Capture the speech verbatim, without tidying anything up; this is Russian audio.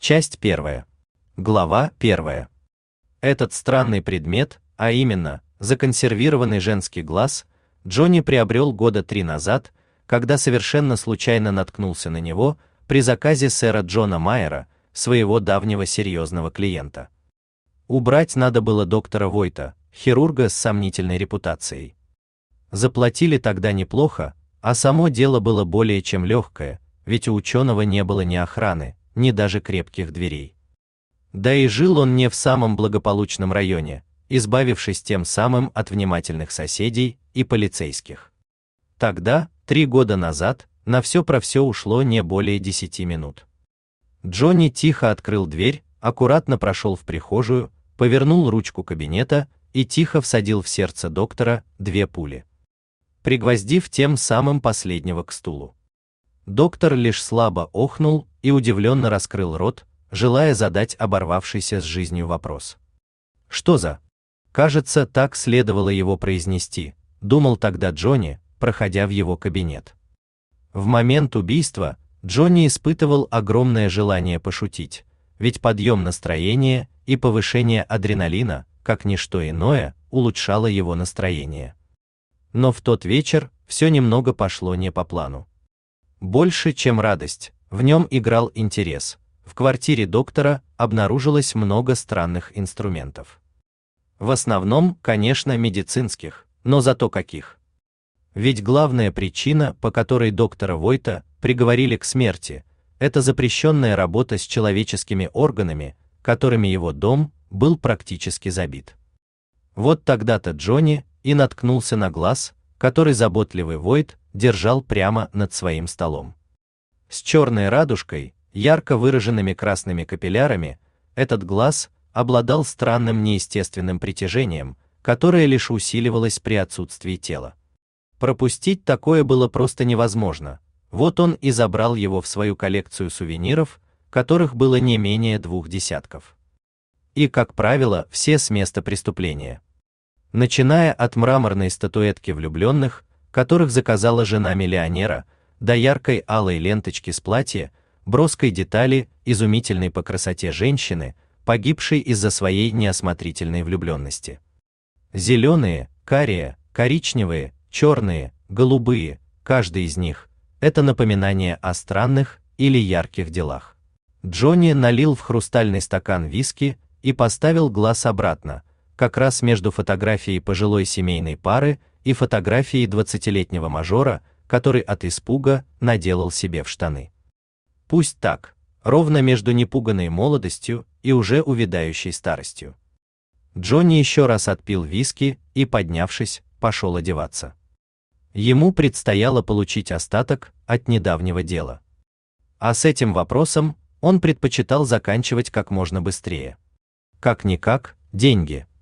Часть первая. Глава первая. Этот странный предмет, а именно, законсервированный женский глаз, Джонни приобрел года три назад, когда совершенно случайно наткнулся на него при заказе сэра Джона Майера, своего давнего серьезного клиента. Убрать надо было доктора Войта, хирурга с сомнительной репутацией. Заплатили тогда неплохо, а само дело было более чем легкое, ведь у ученого не было ни охраны, ни даже крепких дверей. Да и жил он не в самом благополучном районе, избавившись тем самым от внимательных соседей и полицейских. Тогда, три года назад, на все про все ушло не более десяти минут. Джонни тихо открыл дверь, аккуратно прошел в прихожую, повернул ручку кабинета и тихо всадил в сердце доктора две пули, пригвоздив тем самым последнего к стулу. Доктор лишь слабо охнул и удивленно раскрыл рот, желая задать оборвавшийся с жизнью вопрос. Что за? Кажется, так следовало его произнести, думал тогда Джонни, проходя в его кабинет. В момент убийства Джонни испытывал огромное желание пошутить, ведь подъем настроения и повышение адреналина, как ничто иное, улучшало его настроение. Но в тот вечер все немного пошло не по плану. Больше, чем радость, в нем играл интерес. В квартире доктора обнаружилось много странных инструментов. В основном, конечно, медицинских, но зато каких. Ведь главная причина, по которой доктора Войта приговорили к смерти, это запрещенная работа с человеческими органами, которыми его дом был практически забит. Вот тогда-то Джонни и наткнулся на глаз, который заботливый Войт держал прямо над своим столом. С черной радужкой, ярко выраженными красными капиллярами, этот глаз обладал странным неестественным притяжением, которое лишь усиливалось при отсутствии тела. Пропустить такое было просто невозможно. Вот он и забрал его в свою коллекцию сувениров, которых было не менее двух десятков. И, как правило, все с места преступления. Начиная от мраморной статуэтки влюбленных, которых заказала жена миллионера, до яркой алой ленточки с платья, броской детали, изумительной по красоте женщины, погибшей из-за своей неосмотрительной влюбленности. Зеленые, карие, коричневые, черные, голубые, каждый из них – это напоминание о странных или ярких делах. Джонни налил в хрустальный стакан виски и поставил глаз обратно, как раз между фотографией пожилой семейной пары и фотографией двадцатилетнего мажора, который от испуга наделал себе в штаны. Пусть так, ровно между непуганной молодостью и уже увядающей старостью. Джонни еще раз отпил виски и, поднявшись, пошел одеваться. Ему предстояло получить остаток от недавнего дела. А с этим вопросом он предпочитал заканчивать как можно быстрее. Как-никак, деньги.